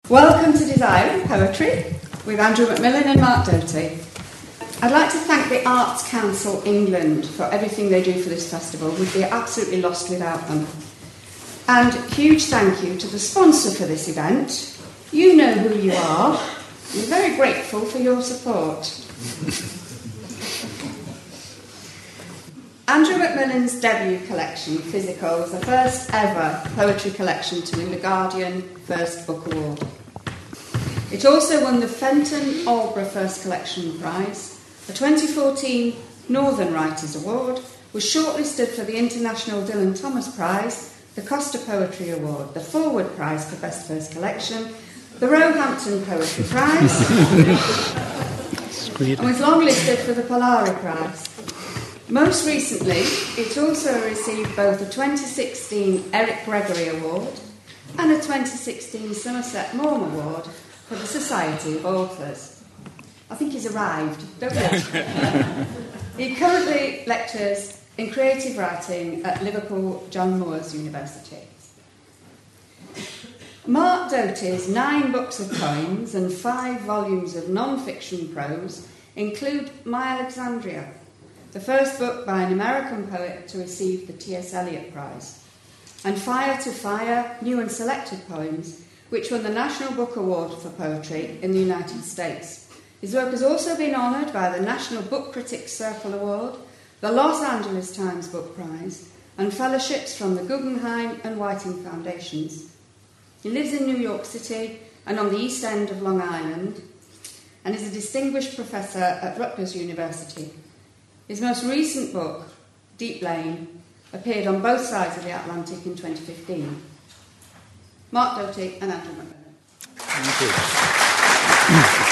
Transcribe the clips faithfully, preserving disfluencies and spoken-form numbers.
Welcome to Desire Poetry with Andrew Macmillan and Mark Doty. I'd like to thank the Arts Council England for everything they do for this festival. We'd be absolutely lost without them. And huge thank you to the sponsor for this event. You know who you are. We're very grateful for your support. Andrew Macmillan's debut collection, Physical, was the first ever poetry collection to win the Guardian First Book Award. It also won the Fenton Aldborough First Collection Prize, the twenty fourteen Northern Writers Award, was shortlisted for the International Dylan Thomas Prize, the Costa Poetry Award, the Forward Prize for Best First Collection, the Roehampton Poetry Prize, and was longlisted for the Polari Prize. Most recently, it also received both the twenty sixteen Eric Gregory Award and a twenty sixteen Somerset Maugham Award for the Society of Authors. I think he's arrived, don't you? He currently lectures in creative writing at Liverpool John Moores University. Mark Doty's nine books of poems and five volumes of non-fiction prose include My Alexandria, the first book by an American poet to receive the T S Eliot Prize, and Fire to Fire, New and Selected Poems, which won the National Book Award for Poetry in the United States. His work has also been honoured by the National Book Critics Circle Award, the Los Angeles Times Book Prize, and fellowships from the Guggenheim and Whiting Foundations. He lives in New York City and on the East End of Long Island, and is a distinguished professor at Rutgers University. His most recent book, Deep Lane, appeared on both sides of the Atlantic in twenty fifteen. Mark Doty and Andrew Macmillan. Thank you.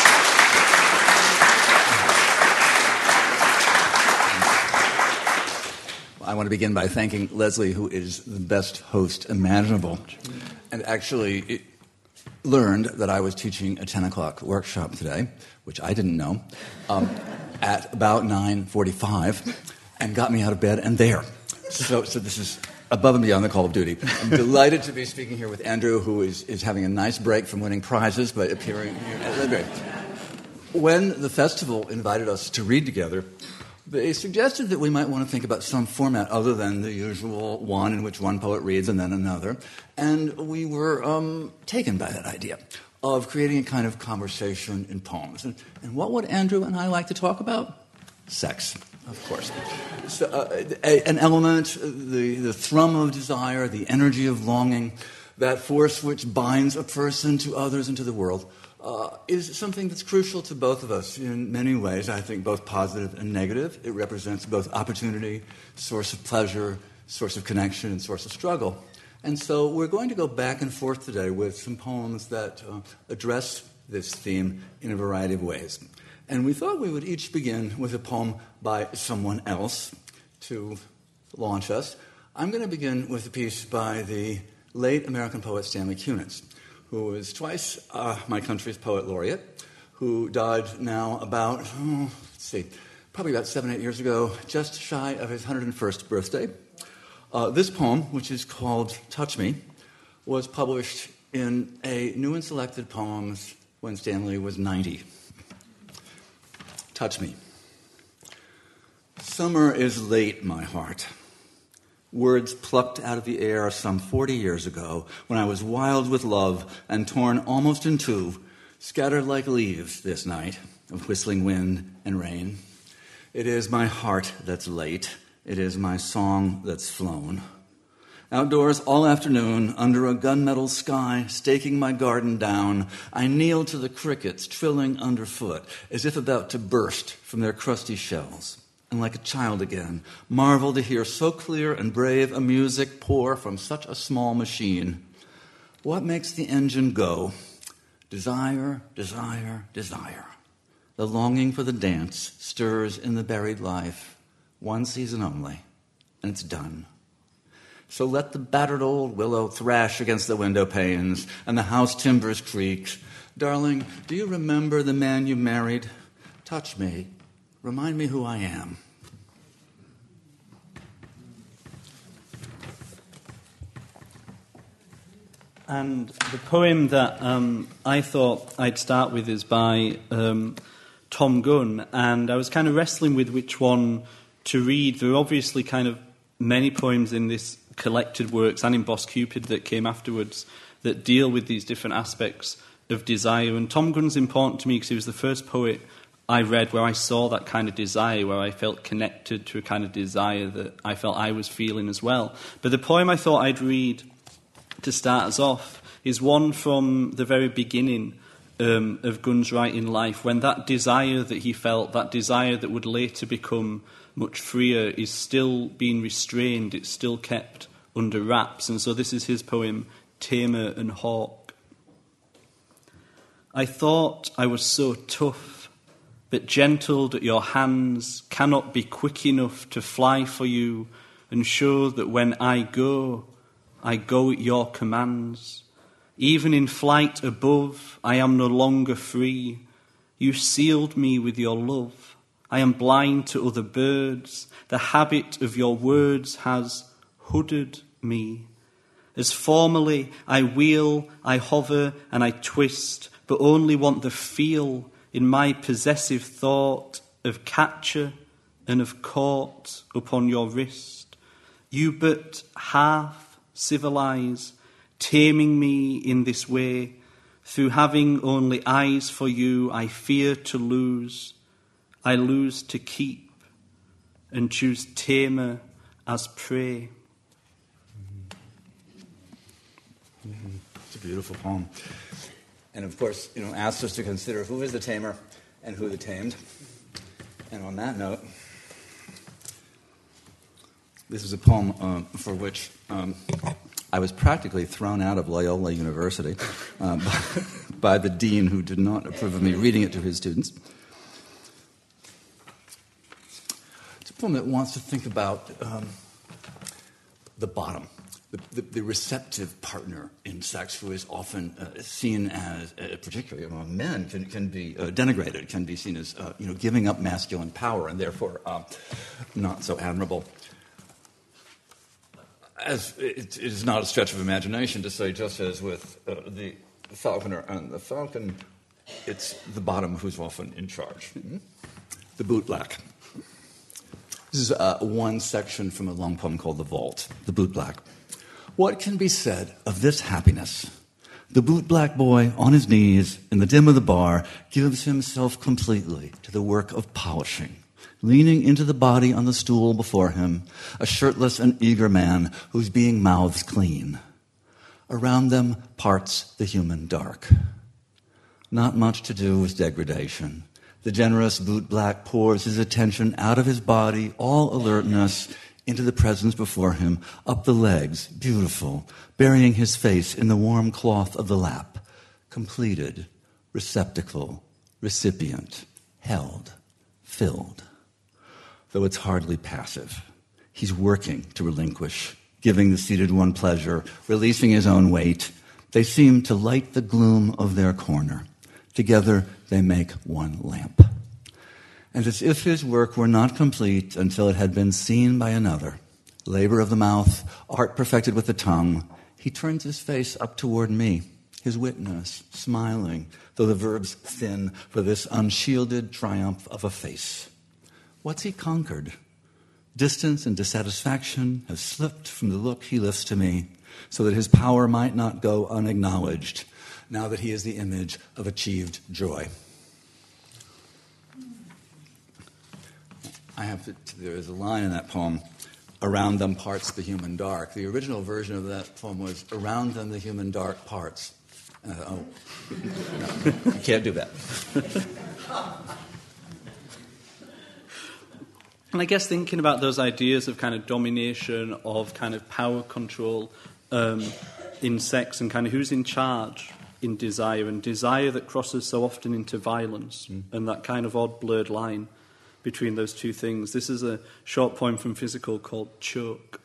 I want to begin by thanking Leslie, who is the best host imaginable, and actually learned that I was teaching a ten o'clock workshop today, which I didn't know, um, at about nine forty-five, and got me out of bed and there. So, so this is above and beyond the call of duty. I'm delighted to be speaking here with Andrew, who is, is having a nice break from winning prizes by appearing here. When the festival invited us to read together, they suggested that we might want to think about some format other than the usual one in which one poet reads and then another. And we were um, taken by that idea of creating a kind of conversation in poems. And, and what would Andrew and I like to talk about? Sex, of course. So, uh, a, an element, the, the thrum of desire, the energy of longing, that force which binds a person to others and to the world, Uh, is something that's crucial to both of us in many ways, I think both positive and negative. It represents both opportunity, source of pleasure, source of connection, and source of struggle. And so we're going to go back and forth today with some poems that uh, address this theme in a variety of ways. And we thought we would each begin with a poem by someone else to launch us. I'm going to begin with a piece by the late American poet Stanley Kunitz, who is twice uh, my country's poet laureate, who died now about, oh, let's see, probably about seven, eight years ago, just shy of his one hundred first birthday. Uh, this poem, which is called Touch Me, was published in a New and Selected Poems when Stanley was ninety. Touch me. Summer is late, my heart. Words plucked out of the air some forty years ago, when I was wild with love and torn almost in two, scattered like leaves this night of whistling wind and rain. It is my heart that's late. It is my song that's flown. Outdoors all afternoon, under a gunmetal sky, staking my garden down, I kneel to the crickets trilling underfoot, as if about to burst from their crusty shells. And like a child again, marvel to hear so clear and brave a music pour from such a small machine. What makes the engine go? Desire, desire, desire. The longing for the dance stirs in the buried life, one season only, and it's done. So let the battered old willow thrash against the window panes, and the house timbers creak. Darling, do you remember the man you married? Touch me. Remind me who I am. And the poem that um, I thought I'd start with is by um, Tom Gunn, and I was kind of wrestling with which one to read. There are obviously kind of many poems in this collected works and in Boss Cupid that came afterwards that deal with these different aspects of desire. And Tom Gunn's important to me because he was the first poet I read where I saw that kind of desire, where I felt connected to a kind of desire that I felt I was feeling as well. But the poem I thought I'd read to start us off is one from the very beginning um, of Gunn's writing life, when that desire that he felt, that desire that would later become much freer, is still being restrained, it's still kept under wraps. And so this is his poem, Tamer and Hawk. I thought I was so tough, but gentled at your hands, cannot be quick enough to fly for you and show that when I go, I go at your commands. Even in flight above, I am no longer free. You sealed me with your love. I am blind to other birds. The habit of your words has hooded me. As formerly I wheel, I hover, and I twist, but only want the feel in my possessive thought of catcher and of caught upon your wrist. You but half civilize, taming me in this way. Through having only eyes for you, I fear to lose. I lose to keep and choose tamer as prey. Mm-hmm. It's a beautiful poem. And of course, you know, asks us to consider who is the tamer and who the tamed. And on that note, this is a poem um, for which um, I was practically thrown out of Loyola University uh, by, by the dean, who did not approve of me reading it to his students. It's a poem that wants to think about um, the bottom, the, the, the receptive partner in sex, who is often uh, seen as, uh, particularly among men, can, can be uh, denigrated, can be seen as uh, you know, giving up masculine power, and therefore uh, not so admirable. As it, it is not a stretch of imagination to say, just as with uh, the falconer and the falcon, it's the bottom who's often in charge. Mm-hmm. The bootblack. This is uh, one section from a long poem called The Vault, the bootblack. What can be said of this happiness? The bootblack boy, on his knees in the dim of the bar, gives himself completely to the work of polishing, leaning into the body on the stool before him, a shirtless and eager man whose being mouths clean. Around them parts the human dark. Not much to do with degradation. The generous bootblack pours his attention out of his body, all alertness, into the presence before him, up the legs, beautiful, burying his face in the warm cloth of the lap. Completed, receptacle, recipient, held, filled. Though it's hardly passive. He's working to relinquish, giving the seated one pleasure, releasing his own weight. They seem to light the gloom of their corner. Together they make one lamp. And as if his work were not complete until it had been seen by another, labor of the mouth, art perfected with the tongue, he turns his face up toward me, his witness, smiling, though the verbs thin for this unshielded triumph of a face. What's he conquered? Distance and dissatisfaction have slipped from the look he lifts to me, so that his power might not go unacknowledged, now that he is the image of achieved joy. I have to, there is a line in that poem, around them parts the human dark. The original version of that poem was, around them the human dark parts. Uh, oh, no, you can't do that. And I guess thinking about those ideas of kind of domination, of kind of power control um, in sex, and kind of who's in charge in desire, and desire that crosses so often into violence, mm. and that kind of odd blurred line between those two things. This is a short poem from Physical called Choke.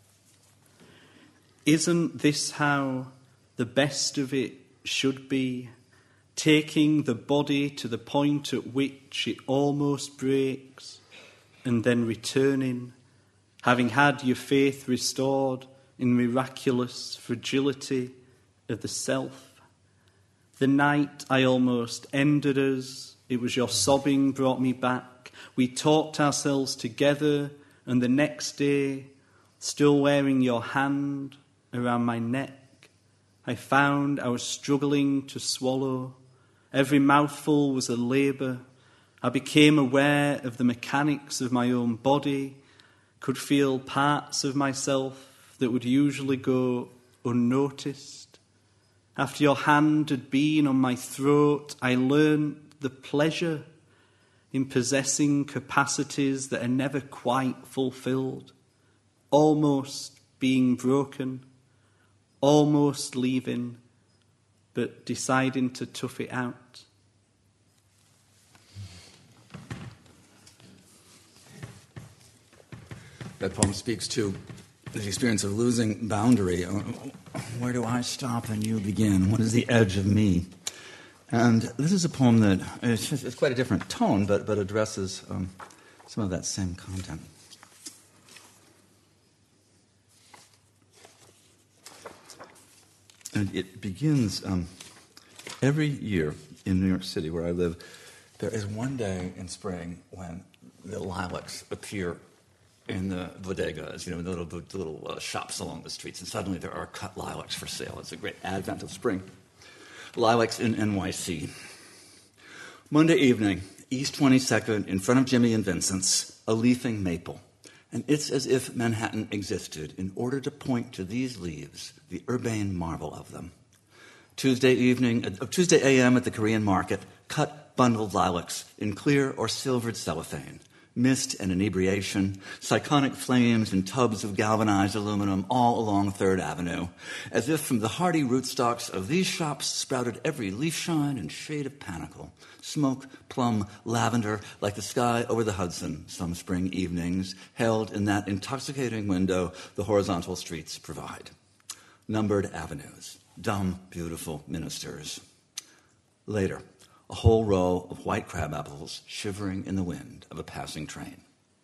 Isn't this how the best of it should be? Taking the body to the point at which it almost breaks, and then returning, having had your faith restored in miraculous fragility of the self. The night I almost ended us, it was your sobbing brought me back. We talked ourselves together, and the next day, still wearing your hand around my neck, I found I was struggling to swallow. Every mouthful was a labour. I became aware of the mechanics of my own body, could feel parts of myself that would usually go unnoticed. After your hand had been on my throat, I learned the pleasure in possessing capacities that are never quite fulfilled, almost being broken, almost leaving, but deciding to tough it out. That poem speaks to the experience of losing boundary. Where do I stop and you begin? What is the edge of me? And this is a poem that it's, just, it's quite a different tone, but, but addresses um, some of that same content. And it begins um, every year in New York City, where I live. There is one day in spring when the lilacs appear in the bodegas, you know, the little, the little uh, shops along the streets, and suddenly there are cut lilacs for sale. It's a great advent of spring. Lilacs in N Y C. Monday evening, East twenty-second, in front of Jimmy and Vincent's, a leafing maple. And it's as if Manhattan existed in order to point to these leaves, the urbane marvel of them. Tuesday evening, uh, Tuesday A M at the Korean market, cut bundled lilacs in clear or silvered cellophane. Mist and inebriation, cyclonic flames and tubs of galvanized aluminum all along Third Avenue, as if from the hardy rootstocks of these shops sprouted every leaf shine and shade of panicle, smoke, plum, lavender, like the sky over the Hudson some spring evenings, held in that intoxicating window the horizontal streets provide. Numbered avenues, dumb, beautiful ministers. Later, a whole row of white crabapples shivering in the wind of a passing train.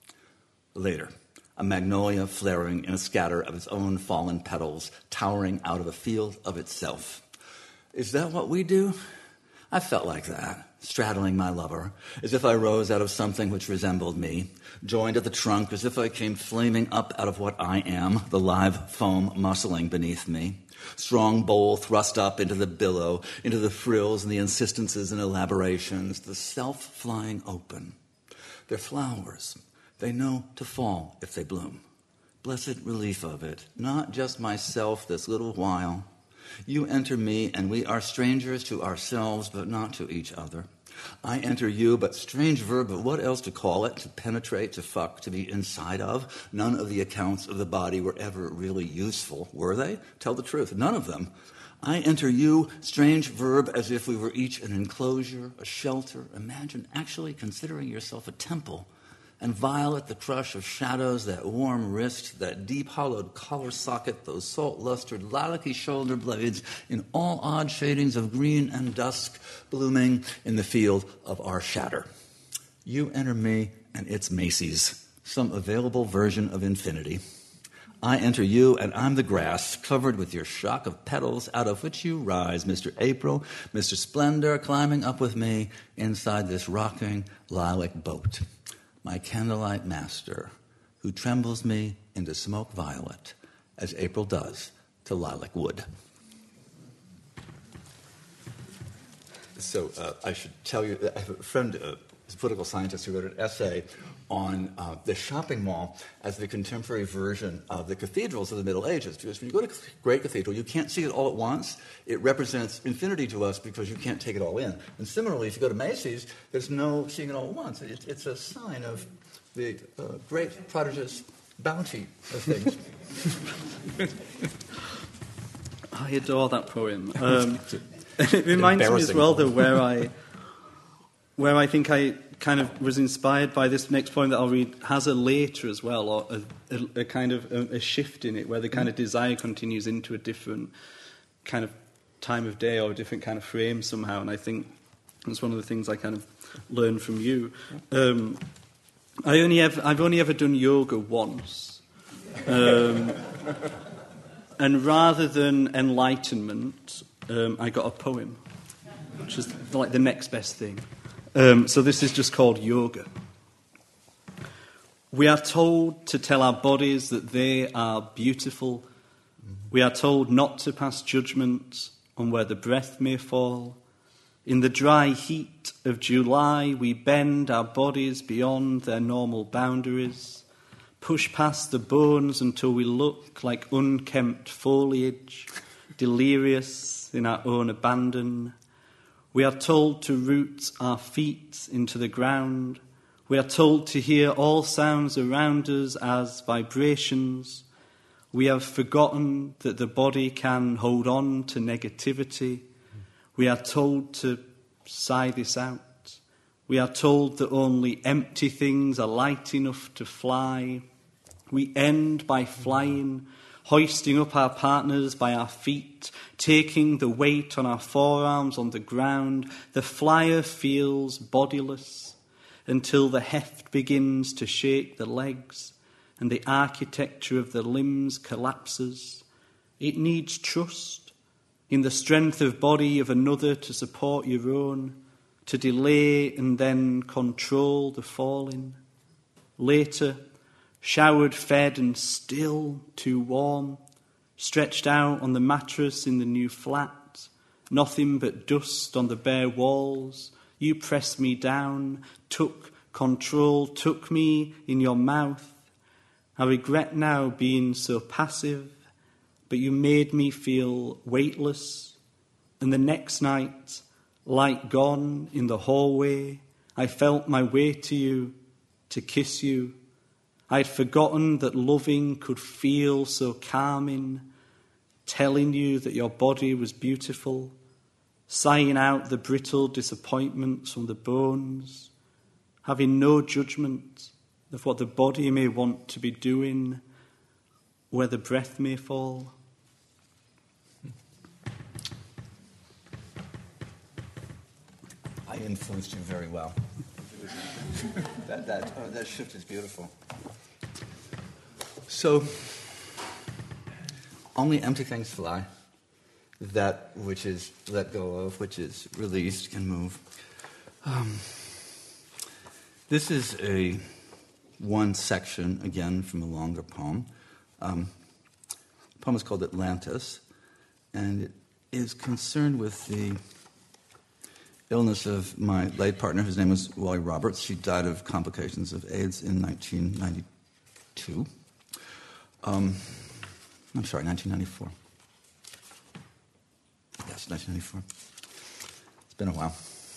Later, a magnolia flaring in a scatter of its own fallen petals, towering out of a field of itself. Is that what we do? I felt like that, straddling my lover, as if I rose out of something which resembled me, joined at the trunk as if I came flaming up out of what I am, the live foam muscling beneath me. Strong bowl thrust up into the billow, into the frills and the insistences and elaborations, the self flying open. They're flowers. They know to fall if they bloom. Blessed relief of it, not just myself this little while. You enter me, and we are strangers to ourselves, but not to each other. I enter you, but strange verb, but what else to call it? To penetrate, to fuck, to be inside of? None of the accounts of the body were ever really useful, were they? Tell the truth, none of them. I enter you, strange verb, as if we were each an enclosure, a shelter. Imagine actually considering yourself a temple. And violet, the crush of shadows, that warm wrist, that deep-hollowed collar socket, those salt-lustered lilac-y shoulder blades in all odd shadings of green and dusk, blooming in the field of our shatter. You enter me, and it's Macy's, some available version of infinity. I enter you, and I'm the grass, covered with your shock of petals, out of which you rise, Mister April, Mister Splendor, climbing up with me inside this rocking lilac boat. My candlelight master, who trembles me into smoke violet, as April does to lilac wood. So uh, I should tell you, I have a friend, uh, a political scientist, who wrote an essay on uh, the shopping mall as the contemporary version of the cathedrals of the Middle Ages. Because when you go to a great cathedral, you can't see it all at once. It represents infinity to us because you can't take it all in. And similarly, if you go to Macy's, there's no seeing it all at once. It, it's a sign of the uh, great, prodigious bounty of things. I adore that poem. Um, it reminds me as well, though, where I, where I think I kind of was inspired by this next poem that I'll read, has a later as well, or a, a, a kind of a, a shift in it, where the kind of desire continues into a different kind of time of day or a different kind of frame somehow. And I think that's one of the things I kind of learned from you. Um, I only have, I've only ever done yoga once. Um, and rather than enlightenment, um, I got a poem, which is like the next best thing. Um, so this is just called Yoga. We are told to tell our bodies that they are beautiful. We are told not to pass judgment on where the breath may fall. In the dry heat of July, we bend our bodies beyond their normal boundaries, push past the bones until we look like unkempt foliage, delirious in our own abandon. We are told to root our feet into the ground. We are told to hear all sounds around us as vibrations. We have forgotten that the body can hold on to negativity. We are told to sigh this out. We are told that only empty things are light enough to fly. We end by flying, hoisting up our partners by our feet, taking the weight on our forearms on the ground. The flyer feels bodiless until the heft begins to shake the legs and the architecture of the limbs collapses. It needs trust in the strength of body of another to support your own, to delay and then control the falling. Later, showered, fed and still too warm, stretched out on the mattress in the new flat, nothing but dust on the bare walls. You pressed me down, took control, took me in your mouth. I regret now being so passive, but you made me feel weightless. And the next night, light gone in the hallway, I felt my way to you, to kiss you. I'd forgotten that loving could feel so calming, telling you that your body was beautiful, sighing out the brittle disappointments from the bones, having no judgment of what the body may want to be doing, where the breath may fall. I influenced you very well. that, that, oh, that shift is beautiful. So, only empty things fly. That which is let go of, which is released, can move. Um, this is a one section, again, from a longer poem. Um, the poem is called Atlantis, and it is concerned with the illness of my late partner, whose name was Wally Roberts. She died of complications of AIDS in nineteen ninety-two. Um, I'm sorry, nineteen ninety-four. Yes, nineteen ninety-four. It's been a while.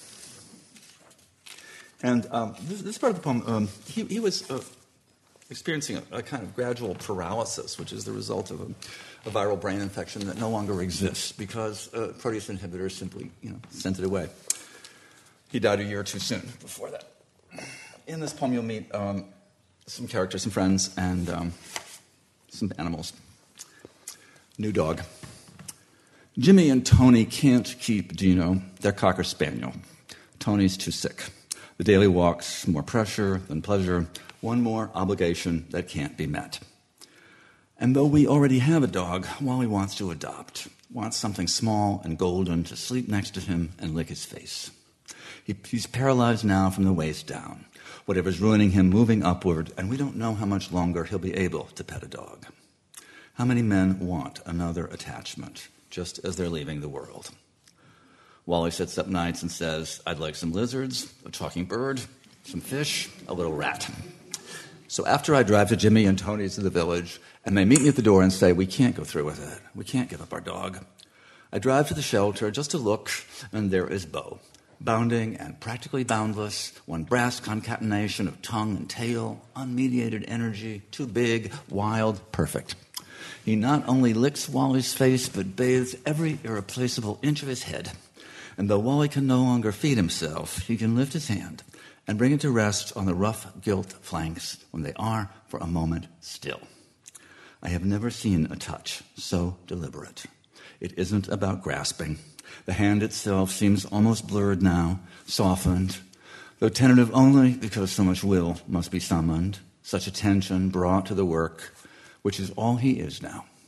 And um, this, this part of the poem, um, he, he was uh, experiencing a, a kind of gradual paralysis, which is the result of a, a viral brain infection that no longer exists because uh, protease inhibitors simply, you know, sent it away. He died a year or two soon before that. In this poem, you'll meet um, some characters, some friends, and um, some animals. New dog. Jimmy and Tony can't keep Dino, their Cocker Spaniel. Tony's too sick. The daily walks, more pressure than pleasure, one more obligation that can't be met. And though we already have a dog, Wally wants to adopt, wants something small and golden to sleep next to him and lick his face. He, he's paralyzed now from the waist down, whatever's ruining him moving upward, and we don't know how much longer he'll be able to pet a dog. How many men want another attachment just as they're leaving the world? Wally sits up nights and says, I'd like some lizards, a talking bird, some fish, a little rat. So after I drive to Jimmy and Tony's to the village, and they meet me at the door and say, we can't go through with it. We can't give up our dog. I drive to the shelter just to look, and there is Bo, bounding and practically boundless, one brass concatenation of tongue and tail, unmediated energy, too big, wild, perfect. He not only licks Wally's face, but bathes every irreplaceable inch of his head. And though Wally can no longer feed himself, he can lift his hand and bring it to rest on the rough gilt flanks when they are, for a moment, still. I have never seen a touch so deliberate. It isn't about grasping. The hand itself seems almost blurred now, softened, though tentative only because so much will must be summoned, such attention brought to the work, which is all he is now.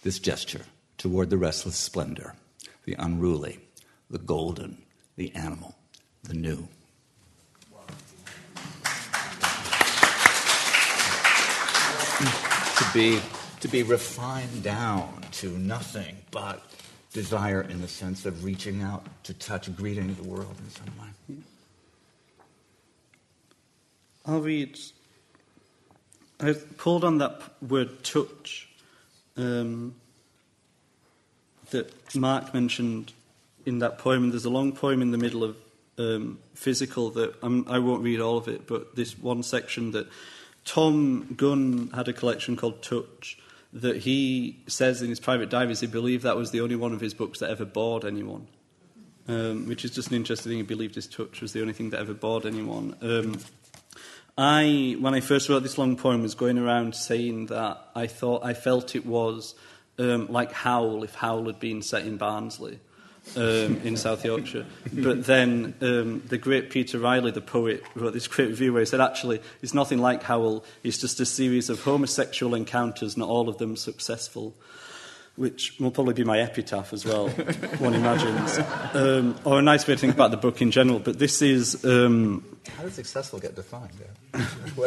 this gesture toward the restless splendor, the unruly, the golden, the animal, the new. to be to be refined down to nothing but desire in the sense of reaching out to touch, greeting the world in some way. I'll read. I pulled on that word touch um, that Mark mentioned in that poem. There's a long poem in the middle of um, Physical that I'm, I won't read all of it, but this one section that Tom Gunn had a collection called Touch that he says in his private diaries he believed that was the only one of his books that ever bored anyone, um, which is just an interesting thing. He believed his touch was the only thing that ever bored anyone. Um, I, when I first wrote this long poem, was going around saying that I thought I felt it was um, like Howl if Howl had been set in Barnsley um, in South Yorkshire. But then um, the great Peter Riley, the poet, wrote this great review where he said, actually, it's nothing like Howl. It's just a series of homosexual encounters, not all of them successful, which will probably be my epitaph as well, one imagines. Um, or a nice way to think about the book in general. But this is... Um, How does successful get defined? Yeah.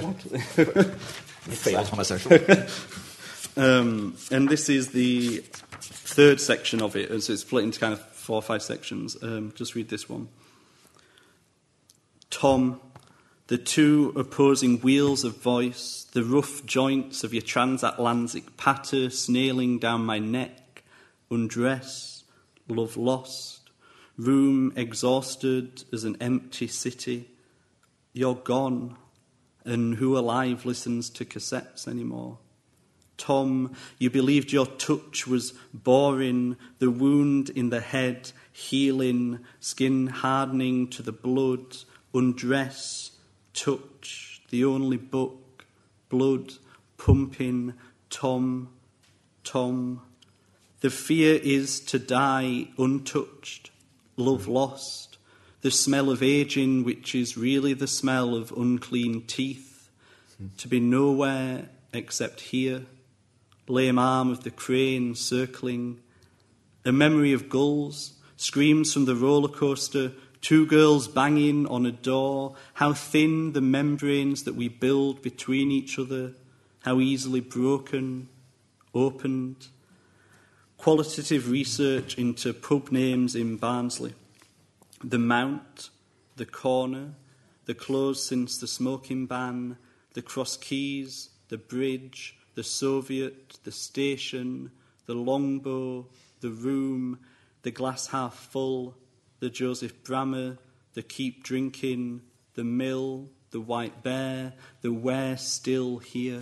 Failed homosexual. um, and this is the third section of it, and so it's split into kind of four or five sections. Um, just read this one. Tom, the two opposing wheels of voice, the rough joints of your transatlantic patter snailing down my neck, undress, love lost, room exhausted as an empty city. You're gone, and who alive listens to cassettes anymore? Tom, you believed your touch was boring, the wound in the head healing, skin hardening to the blood, undress, touch, the only book, blood pumping, Tom, Tom. The fear is to die untouched, love lost, the smell of aging which is really the smell of unclean teeth, to be nowhere except here, lame arm of the crane circling, a memory of gulls, screams from the roller coaster, two girls banging on a door, how thin the membranes that we build between each other, how easily broken, opened. Qualitative research into pub names in Barnsley. The Mount, the Corner, the closed since the smoking ban, the Cross Keys, the Bridge, the Soviet, the Station, the Longbow, the Room, the Glass Half Full, the Joseph Brammer, the Keep Drinking, the Mill, the White Bear, the We're Still Here.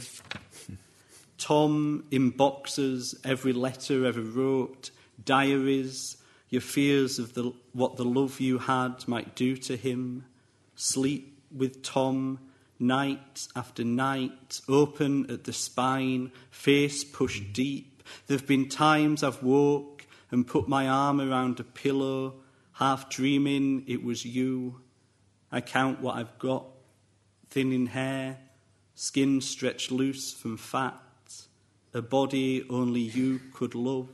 Tom in boxes, every letter ever wrote, diaries, your fears of the, what the love you had might do to him. Sleep with Tom, night after night, open at the spine, face pushed deep. There have been times I've woke and put my arm around a pillow, half dreaming it was you. I count what I've got, thin in hair, skin stretched loose from fat, a body only you could love.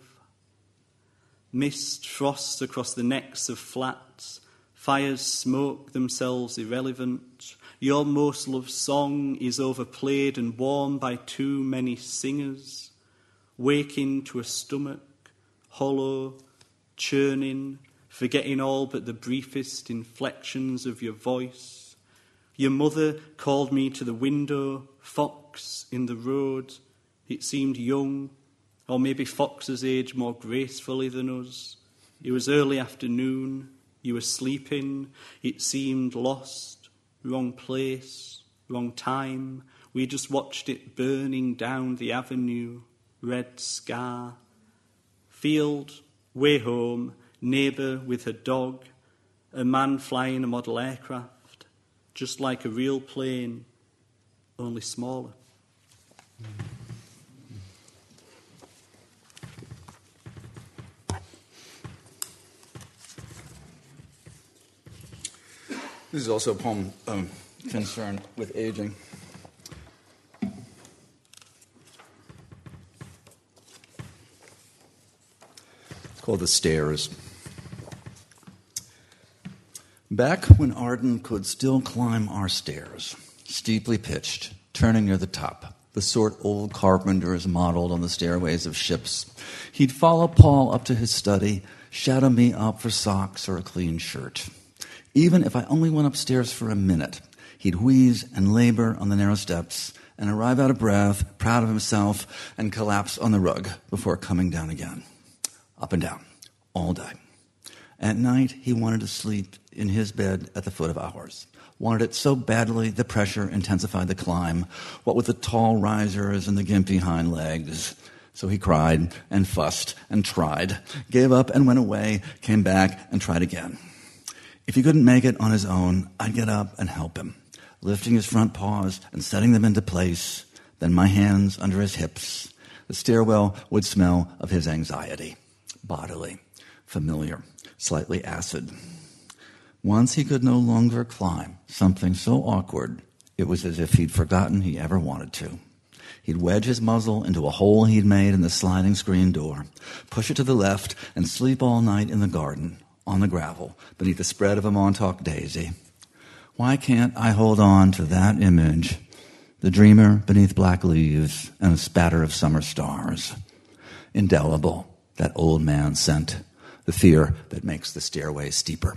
Mist frosts across the necks of flats, fires smoke themselves irrelevant. Your most loved song is overplayed and worn by too many singers, waking to a stomach, hollow, churning, forgetting all but the briefest inflections of your voice. Your mother called me to the window, fox in the road. It seemed young, or maybe foxes age more gracefully than us. It was early afternoon, you were sleeping, it seemed lost, wrong place, wrong time. We just watched it burning down the avenue, red scar. Field, way home, neighbour with her dog, a man flying a model aircraft, just like a real plane, only smaller. This is also a poem um, concerned with aging. called The Stairs. Back when Arden could still climb our stairs, steeply pitched, turning near the top, the sort old carpenters modeled on the stairways of ships, he'd follow Paul up to his study, shadow me up for socks or a clean shirt. Even if I only went upstairs for a minute, he'd wheeze and labor on the narrow steps and arrive out of breath, proud of himself, and collapse on the rug before coming down again. Up and down, all day. At night, he wanted to sleep in his bed at the foot of ours. Wanted it so badly, the pressure intensified the climb, what with the tall risers and the gimpy hind legs. So he cried and fussed and tried, gave up and went away, came back and tried again. If he couldn't make it on his own, I'd get up and help him, lifting his front paws and setting them into place, then my hands under his hips. The stairwell would smell of his anxiety, bodily, familiar, slightly acid. Once he could no longer climb something so awkward, it was as if he'd forgotten he ever wanted to. He'd wedge his muzzle into a hole he'd made in the sliding screen door, push it to the left, and sleep all night in the garden, on the gravel, beneath the spread of a Montauk daisy. Why can't I hold on to that image, the dreamer beneath black leaves and a spatter of summer stars? Indelible, that old man scent, the fear that makes the stairway steeper.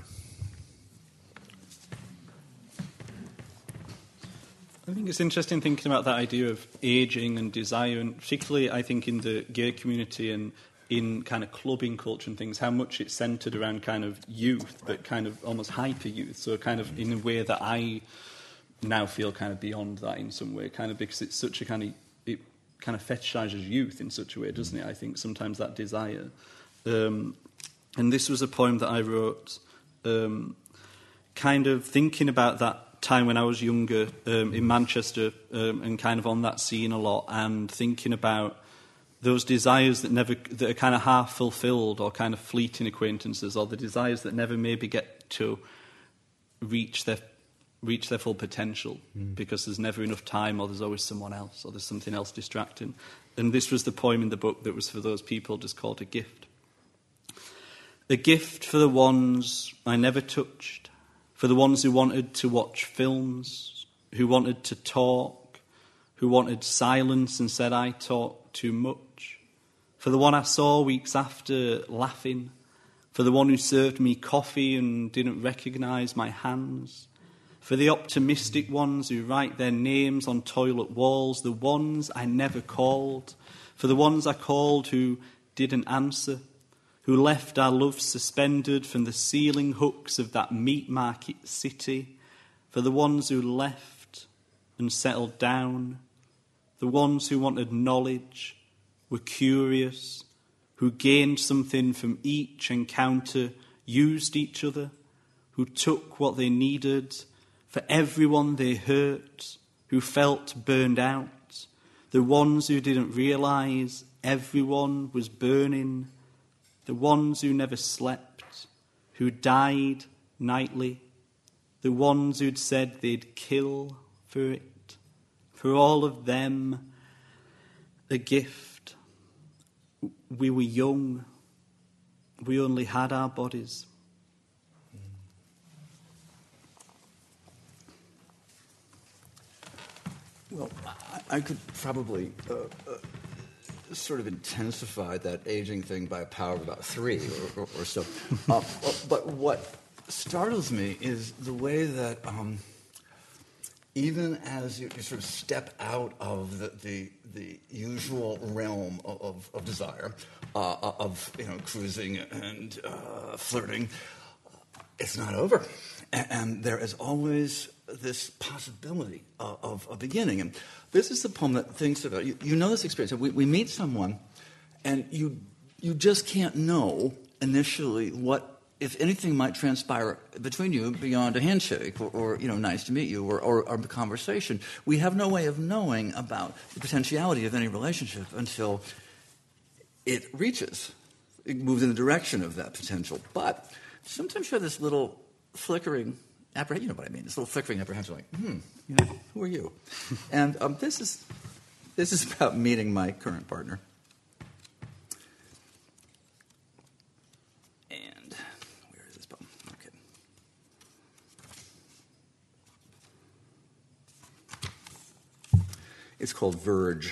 I think it's interesting thinking about that idea of aging and desire, and particularly I think in the gay community and in kind of clubbing culture and things, how much it's centred around kind of youth, but kind of almost hyper youth. So kind of in a way that I now feel kind of beyond that in some way, kind of because it's such a kind of, it kind of fetishises youth in such a way, doesn't it? I think sometimes that desire. Um, and this was a poem that I wrote um, kind of thinking about that time when I was younger um, in Manchester um, and kind of on that scene a lot, and thinking about those desires that never, that are kind of half fulfilled or kind of fleeting acquaintances, or the desires that never maybe get to reach their reach their full potential mm. because there's never enough time, or there's always someone else, or there's something else distracting. And this was the poem in the book that was for those people, just called A Gift. A gift for the ones I never touched, for the ones who wanted to watch films, who wanted to talk, who wanted silence and said I talk too much, for the one I saw weeks after laughing, for the one who served me coffee and didn't recognise my hands, for the optimistic ones who write their names on toilet walls, the ones I never called, for the ones I called who didn't answer, who left our love suspended from the ceiling hooks of that meat market city, for the ones who left and settled down, the ones who wanted knowledge, were curious, who gained something from each encounter, used each other, who took what they needed, for everyone they hurt, who felt burned out, the ones who didn't realise everyone was burning, the ones who never slept, who died nightly, the ones who'd said they'd kill for it, for all of them, a gift. We were young. We only had our bodies. Well, I, I could probably uh, uh, sort of intensify that aging thing by a power of about three or, or, or so. uh, but what startles me is the way that um, even as you, you sort of step out of the, the, the usual realm of, of, of desire, uh, of you know cruising and uh, flirting, it's not over. And, and there is always this possibility of, of a beginning. And this is the poem that thinks about, you, you know this experience. We, we meet someone, and you you just can't know initially what, if anything, might transpire between you beyond a handshake or, or you know, nice to meet you, or, or, or a conversation. We have no way of knowing about the potentiality of any relationship until it reaches, it moves in the direction of that potential. But sometimes you have this little flickering apprehension, you know what I mean, this little flickering apprehension, like, hmm, you know, who are you? And um, this is this is about meeting my current partner. It's called Verge.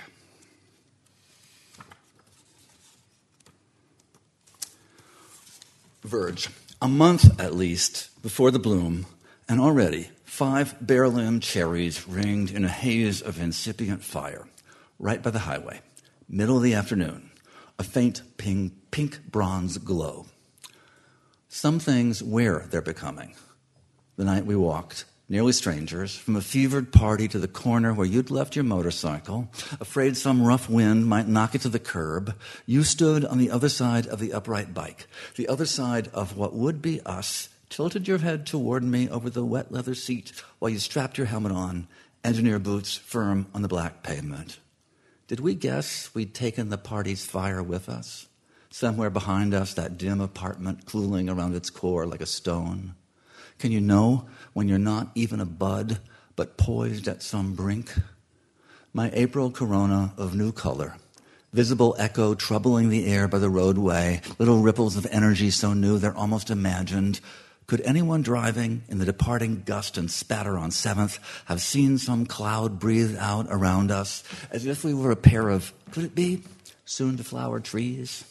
Verge. A month, at least, before the bloom, and already five bare-limbed cherries ringed in a haze of incipient fire, right by the highway, middle of the afternoon, a faint pink, pink bronze glow. Some things where they're becoming. The night we walked, nearly strangers, from a fevered party to the corner where you'd left your motorcycle, afraid some rough wind might knock it to the curb, you stood on the other side of the upright bike, the other side of what would be us, tilted your head toward me over the wet leather seat while you strapped your helmet on, engineer boots firm on the black pavement. Did we guess we'd taken the party's fire with us? Somewhere behind us, that dim apartment cooling around its core like a stone. Can you know when you're not even a bud, but poised at some brink? My April corona of new color, visible echo troubling the air by the roadway, little ripples of energy so new they're almost imagined. Could anyone driving in the departing gust and spatter on seventh have seen some cloud breathe out around us, as if we were a pair of, could it be, soon-to-flower trees?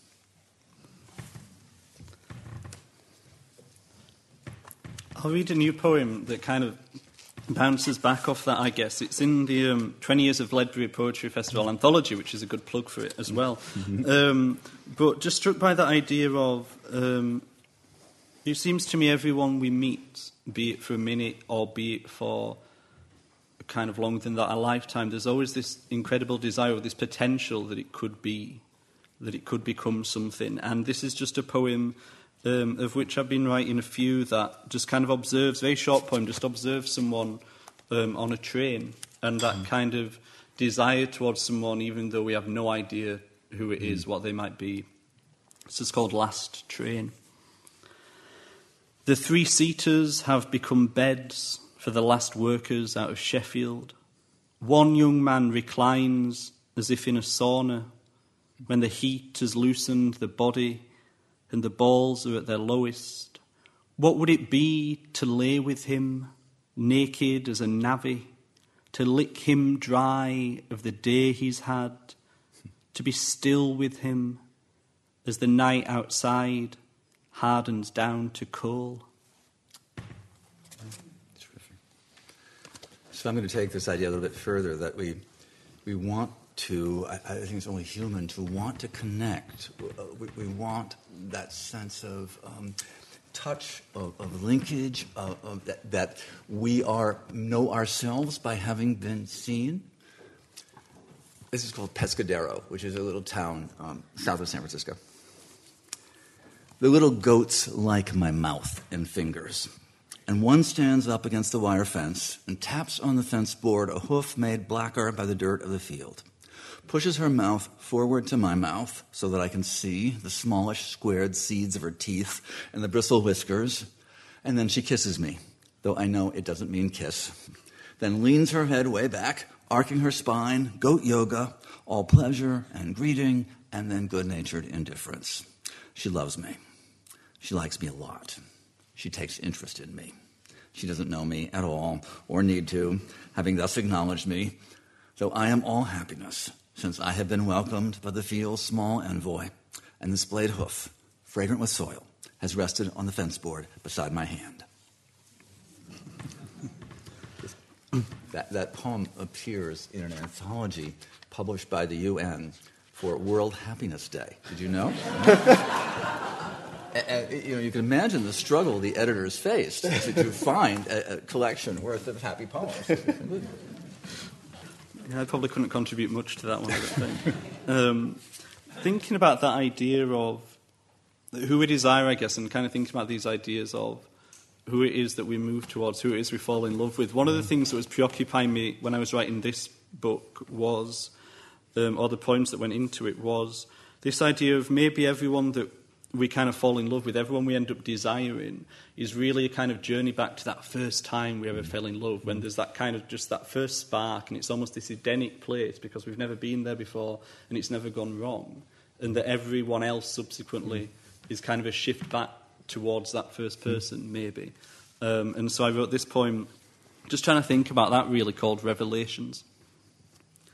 I'll read a new poem that kind of bounces back off that, I guess. It's in the um, twenty Years of Ledbury Poetry Festival anthology, which is a good plug for it as well. Mm-hmm. Um, but just struck by that idea of, um, it seems to me everyone we meet, be it for a minute or be it for kind of longer than that, a lifetime, there's always this incredible desire or this potential that it could be, that it could become something. And this is just a poem Um, of which I've been writing a few that just kind of observes, very short poem, just observes someone um, on a train and that mm. kind of desire towards someone even though we have no idea who it mm. is, what they might be. This is called Last Train. The three-seaters have become beds for the last workers out of Sheffield. One young man reclines as if in a sauna when the heat has loosened the body and the balls are at their lowest. What would it be to lay with him, naked as a navvy, to lick him dry of the day he's had, to be still with him as the night outside hardens down to coal? Terrific. So I'm going to take this idea a little bit further, that we we want to, I, I think it's only human, to want to connect. We, we want that sense of um, touch, of, of linkage, of, of that, that we are know ourselves by having been seen. This is called Pescadero, which is a little town um, south of San Francisco. The little goats like my mouth and fingers, and one stands up against the wire fence and taps on the fence board a hoof made blacker by the dirt of the field. Pushes her mouth forward to my mouth so that I can see the smallish squared seeds of her teeth and the bristle whiskers, and then she kisses me, though I know it doesn't mean kiss. Then leans her head way back, arcing her spine, goat yoga, all pleasure and greeting, and then good-natured indifference. She loves me. She likes me a lot. She takes interest in me. She doesn't know me at all, or need to, having thus acknowledged me, though I am all happiness, since I have been welcomed by the field's small envoy, and the splayed hoof, fragrant with soil, has rested on the fence board beside my hand. that, that poem appears in an anthology published by the U N for World Happiness Day. Did you know? And, you know, you can imagine the struggle the editors faced to, to find a, a collection worth of happy poems. Yeah, I probably couldn't contribute much to that one. I think. um, thinking about that idea of who we desire, I guess, and kind of thinking about these ideas of who it is that we move towards, who it is we fall in love with. One of the things that was preoccupying me when I was writing this book was, um, or the poems that went into it, was this idea of maybe everyone that we kind of fall in love with, everyone we end up desiring, is really a kind of journey back to that first time we ever fell in love, when there's that kind of just that first spark, and it's almost this Edenic place because we've never been there before and it's never gone wrong, and that everyone else subsequently is kind of a shift back towards that first person, maybe. Um, and so I wrote this poem just trying to think about that, really, called Revelations.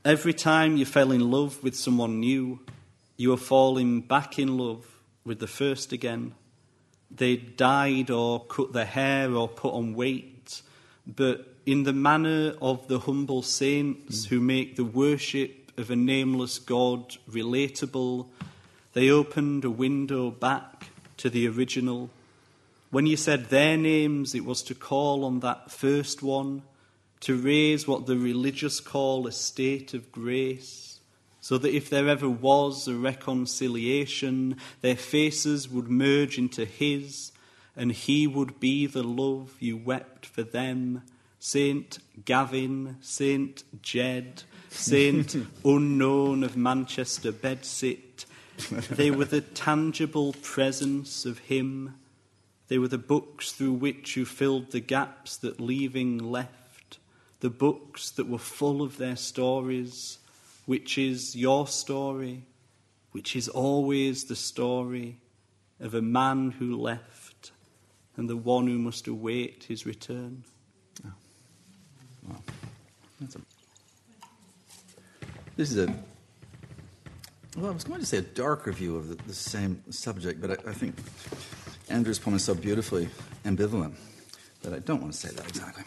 Every time you fell in love with someone new, you were falling back in love with the first again. They died or cut their hair or put on weight, but in the manner of the humble saints who make the worship of a nameless God relatable, they opened a window back to the original. When you said their names, it was to call on that first one, to raise what the religious call a state of grace, so that if there ever was a reconciliation, their faces would merge into his, and he would be the love you wept for them. Saint Gavin, Saint Jed, Saint Unknown of Manchester Bedsit. They were the tangible presence of him. They were the books through which you filled the gaps that leaving left, the books that were full of their stories, which is your story, which is always the story of a man who left and the one who must await his return. Oh. Wow. That's a... This is a, well, I was going to say a darker view of the, the same subject, but I, I think Andrew's poem is so beautifully ambivalent that I don't want to say that exactly.